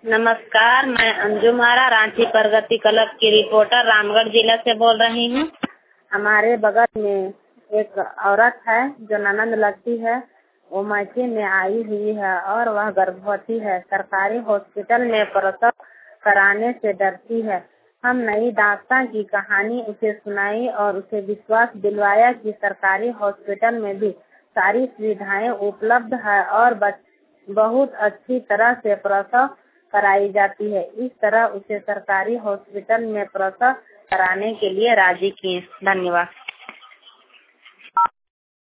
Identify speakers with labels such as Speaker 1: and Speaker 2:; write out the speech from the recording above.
Speaker 1: नमस्कार, मैं अंजू मारा रांची प्रगति क्लब की रिपोर्टर रामगढ़ जिला से बोल रही हूँ। हमारे बगल में एक औरत है जो ननद लगती है, वो मायके में आई हुई है और वह गर्भवती है। सरकारी हॉस्पिटल में प्रसव कराने से डरती है। हम नई दास्तां की कहानी उसे सुनाई और उसे विश्वास दिलवाया कि सरकारी हॉस्पिटल में भी सारी सुविधाएं उपलब्ध है और बहुत अच्छी तरह से प्रसव कराई जाती है। इस तरह उसे सरकारी हॉस्पिटल में प्रसव कराने के लिए राजी किए। धन्यवाद।